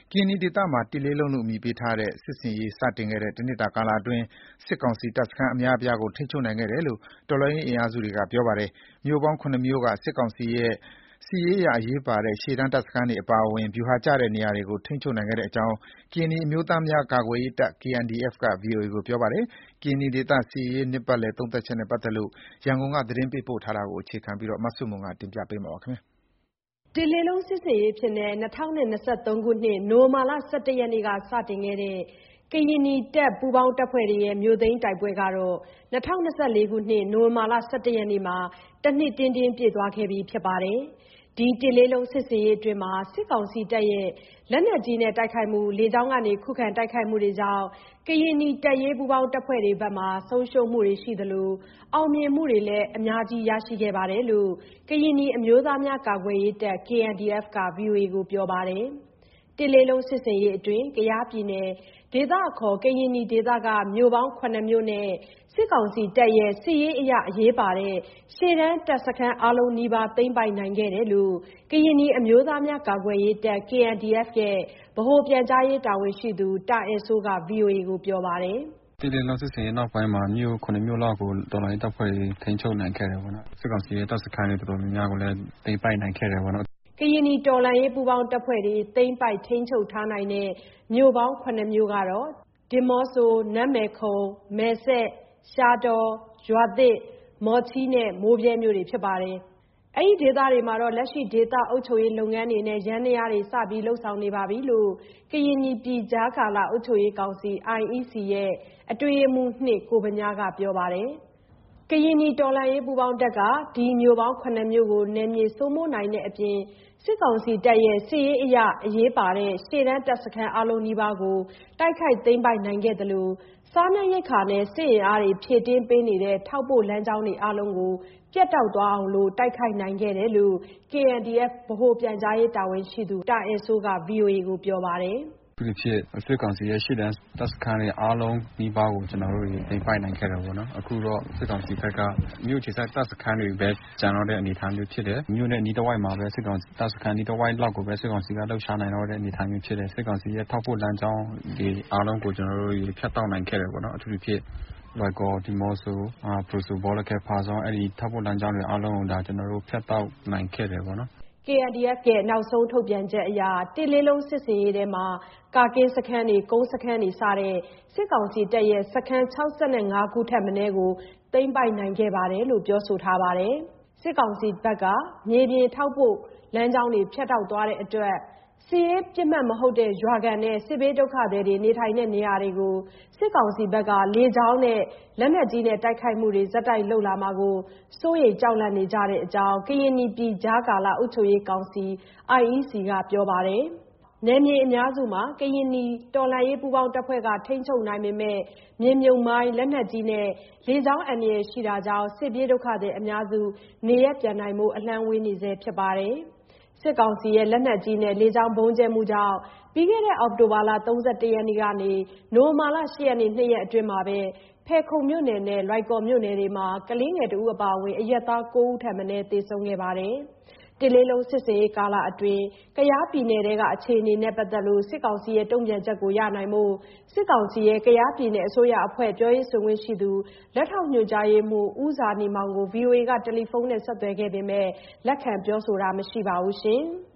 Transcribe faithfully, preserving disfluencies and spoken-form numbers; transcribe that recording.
ကရင်နီဒေသမှာ တစ်လေးလုံးလို့ အမည်ပေးထားတဲ့ စစ်ဆင်ရေးစတင်ခဲ့တဲ့ တနှစ်တာကာလအတွင်း စစ်ကောင်စီတပ်စခန်းအများအပြားကို ထိန်းချုပ်နိုင်ခဲ့တယ်လို့ တော်လှန်ရေးအင်အားစုတွေက ပြောပါတယ်။ မြို့ပေါင်း ၇ မြို့က စစ်ကောင်စီရဲ့ စစ်ရေးအရ အရေးပါတဲ့ ရှေ့တန်းတပ်စခန်းတွေအပါအဝင် ဗျူဟာကျတဲ့နေရာတွေကို ထိန်းချုပ်နိုင်ခဲ့တဲ့အကြောင်း ကရင်နီအမျိုးသားများကာကွယ်ရေးတပ် (ကေအန်ဒီအက်ဖ်) က ဗွီအိုအေကို ပြောပါတယ်။ ကရင်နီဒေသ စစ်ရေး နှစ်ပတ်လည် သုံးသပ်ချက်နဲ့ ပတ်သက်လို့ ရန်ကုန်က သတင်းပေးပို့ထားတာကို အခြေခံပြီး မဆုမွန်က တင်ပြပေးထားပါတယ်။ တစ်လေးလုံးစစ်ဆင်ရေးအဖြစ် ၂၀၂၃ ခုနှစ် နိုဝင်ဘာလ ၁၁ ရက်နေ့က စတင်ခဲ့တဲ့ ကရင်နီတပ် ပူးပေါင်းတပ်ဖွဲ့တွေရဲ့ မြို့သိမ်းတိုက်ပွဲဟာ ၂၀၂၄ ခုနှစ် နိုဝင်ဘာလ ၁၁ ရက်နေ့မှာ တနှစ်တင်းတင်းပြည့်သွားခဲ့ပြီဖြစ်ပါတယ်။ ဒီတစ်လေးလုံးစစ်ဆင်ရေးအတွင်း စစ်ကောင်စီတပ်ရဲ့ လက်နက်ကြီးနဲ့တိုက်ခိုက်မှု၊ လေကြောင်းကနေ ခုခံတိုက်ခိုက်မှုတွေကြောင့် ကရင်နီတပ်ရင်းပူးပေါင်းတပ်ဖွဲ့တွေဘက်က ဆုံးရှုံးမှုတွေရှိသလို အောင်မြင်မှုတွေလည်း အများကြီးရရှိခဲ့တယ်လို့ ကရင်နီအမျိုးသားများကာကွယ်ရေးတပ် (ကေအန်ဒီအက်ဖ်) က ဗွီအိုအေကို ပြောပါတယ်။ တစ်လေးလုံးစစ်ဆင်ရေးအတွင်း ကယားပြည်နယ် ဒေသအခေါ် ကရင်နီဒေသက မြို့ပေါင်း ၇ မြို့နဲ့ စစ်ကောင်စီတပ်ရဲ့ စစ်ရေးအရ အရေးပါတဲ့ ရှေ့တန်းတပ်စခန်းအားလုံးနီးပါး သိမ်းပိုက်နိုင်ခဲ့တယ်လို့ ကရင်နီအမျိုးသားများကာကွယ်ရေးတပ် (ကေအန်ဒီအက်ဖ်) ရဲ့ ဗဟိုပြန်ကြားရေးတာဝန်ရှိသူ တာအယ်စိုးက ဗွီအိုအေကို ပြောပါတယ်။ “တစ်လေးလုံးစစ်ဆင်ရေးနောက်ပိုင်းမှာ မြို့ ၇ မြို့လောက်ကို တော်လှန်ရေးတပ်ဖွဲ့တွေ ထိန်းချုပ်နိုင်ခဲ့တယ်ပေါ့နော်။ စစ်ကောင်စီရဲ့ တပ်စခန်းတွေ တော်တော်များများကိုလည်း သိမ်းပိုက်နိုင်ခဲ့တယ်ပေါ့နော်။ ” ကရင်နီတော်လှန်ရေးပူးပေါင်းတပ်ဖွဲ့တွေ သိမ်းပိုက်ထိန်းချုပ်ထားနိုင်တဲ့ မြို့ပေါင်း ၇ မြို့ကတော့ ဒီးမော့ဆို၊ နန်းမယ်ခုံ၊ မယ်စဲ့၊ ရှားတော၊ ရွာသစ်၊ မော်ချီးနဲ့ မိုးဗြဲမြို့တွေဖြစ်ပါတယ်။ အဲ့ဒီဒေသတွေမှာ လက်ရှိ ဒေသအုပ်ချုပ်ရေးလုပ်ငန်းတွေနဲ့ ယန္တရားတွေ စပြီးလုပ်ဆောင်နေပြီလို့ ကရင်နီပြည်ကြားကာလ အုပ်ချုပ်ရေးကောင်စီ (အိုင် အီး စီ) ရဲ့ အတွင်းရေးမှူး (၂) ကိုဗညားက ပြောပါတယ်။ ကရင်နီတော်လှန်ရေးပူးပေါင်းတပ်က ဒီမြို့ပေါင်း ၇ မြို့ကို နယ်မြေစိုးမိုးနိုင်တဲ့အပြင် စစ်ကောင်စီတပ်ရဲ့ စစ်ရေးအရ အရေးပါတဲ့ ရှေ့တန်းတပ်စခန်းအားလုံးနီးပါးကို တိုက်ခိုက်သိမ်းပိုက်နိုင်ခဲ့သလို စားနပ်ရိက္ခာနဲ့ စစ်အင်အားတွေ ဖြည့်တင်းပေးနေတဲ့ ထောက်ပို့လမ်းကြောင်းတွေအားလုံးကို ပြတ်တောက်သွားအောင် တိုက်ခိုက်နိုင်ခဲ့တယ်လို့ ကေအန်ဒီအက်ဖ် ဗဟိုပြန်ကြားရေးတာဝန်ရှိသူ တာအယ်စိုးက ဗွီအိုအေကို ပြောပါတယ်။ “အထူးသဖြင့် စစ်ကောင်စီရဲ့ ရှေ့တန်းတပ်စခန်းတွေအားလုံးနီးပါးကို ကျနော်တို့တွေ သိမ်းပိုက်နိုင်ခဲ့တယ်ပေါ့နော်။ အခုတော့ စစ်ကောင်စီဘက်က မြို့အခြေစိုက်တပ်စခန်းတွေပဲ ကျန်တော့တဲ့အနေအထားမျိုးဖြစ်တယ်။ မြို့နဲ့အနီးတဝိုက်မှာပဲ စစ်ကောင်စီတပ်စခန်းအနီးတဝိုက်လောက်ကိုပဲ စစ်ကောင်စီက လှုပ်ရှားနိုင်တော့တဲ့အနေအထားမျိုးဖြစ်တယ်။ စစ်ကောင်စီရဲ့ ထောက်ပို့လမ်းကြောင်းတွေအားလုံးကို ကျနော်တို့တွေ ဖြတ်တောက်နိုင်ခဲ့တယ်ပေါ့နော်။ အထူးသဖြင့် လွိုင်ကော်၊ ဒီးမော့ဆို၊ ဖရူဆို၊ ဘောလခဲ၊ ဖားဆောင်း အဲ့ဒီထောက်ပို့လမ်းကြောင်းတွေအားလုံးကို ဒါကျနော်တို့ ဖြတ်တောက်နိုင်ခဲ့တယ်ပေါ့နော်။ ” ကေအန်ဒီအက်ဖ် ရဲ့ နောက်ဆုံးထုတ်ပြန်ချက်အရ တစ်လေးလုံးစစ်ဆင်ရေးထဲမှာ ကာကင်းစခန်းတွေ၊ ကုန်းစခန်းတွေ စတဲ့ စစ်ကောင်စီတပ်ရဲ့ စခန်း ၆၅ ခုထက်မနည်းကို သိမ်းပိုက်နိုင်ခဲ့တယ်လို့ ပြောဆိုထားပါတယ်။ စစ်ကောင်စီဘက်က မြေပြင်ထောက်ပို့လမ်းကြောင်းတွေ ဖြတ်တောက်သွားတဲ့အတွက် စစ်ရေးပစ်မှတ်မဟုတ်တဲ့ ရွာခံနဲ့ စစ်ဘေးဒုက္ခသည်တွေ နေထိုင်တဲ့နေရာတွေကို စစ်ကောင်စီဘက်က လေကြောင်းနဲ့ လက်နက်ကြီးနဲ့ တိုက်ခိုက်မှုတွေ ဆက်တိုက်လုပ်လာမှာကို စိုးရိမ်ကြောက်လန့်နေကြတဲ့အကြောင်း ကရင်နီပြည်ကြားကာလ အုပ်ချုပ်ရေးကောင်စီ (အိုင် အီး စီ) က ပြောပါတယ်။ နယ်မြေအများစုမှာ ကရင်နီတော်လှန်ရေးပူးပေါင်းတပ်ဖွဲ့က ထိန်းချုပ်နိုင်ပေမယ့် မြေမြှုပ်မိုင်း၊ လက်နက်ကြီးနဲ့ လေကြောင်းအန္တရာယ်ရှိတာကြောင့် စစ်ပြေးဒုက္ခသည်အများစု နေရပ်ပြန်နိုင်ဖို့ အလှမ်းဝေးနေဆဲဖြစ်ပါတယ်။ စစ်ကောင်စီရဲ့ လက်နက်ကြီးနဲ့ လေကြောင်းဗုံးကြဲမှုကြောင့် ပြီးခဲ့တဲ့ အောက်တိုဘာလ ၃၁ ရက်နေ့ကနေ နိုဝင်ဘာလ ၈ ရက်နေ့ နှစ်ရက်အတွင်း ဖယ်ခုံမြို့နယ်နဲ့ လွိုင်ကော်မြို့နယ်တွေမှာ ကလေးငယ်တဦးအပါအဝင် အရပ်သား ၉ ဦးထက်မနည်း သေဆုံးခဲ့ပါတယ်။ တစ်လေးလုံးစစ်ဆင်ရေးကာလအတွင်း ကယားပြည်နယ်ထဲက အခြေအနေနဲ့ ပတ်သက်လို့ စစ်ကောင်စီရဲ့ တုံ့ပြန်ချက်ကိုရနိုင်ဖို့ စစ်ကောင်စီရဲ့ ကယားပြည်နယ်အစိုးရအဖွဲ့ ပြောရေးဆိုခွင့်ရှိသူ လက်ထောက်ညွှန်ကြားရေးမှူး ဦးဇာနည်မောင်ကို ဗွီအိုအေက တယ်လီဖုန်းနဲ့ ဆက်သွယ်ခဲ့ပေမယ့် လက်ခံပြောဆိုတာမရှိပါဘူး။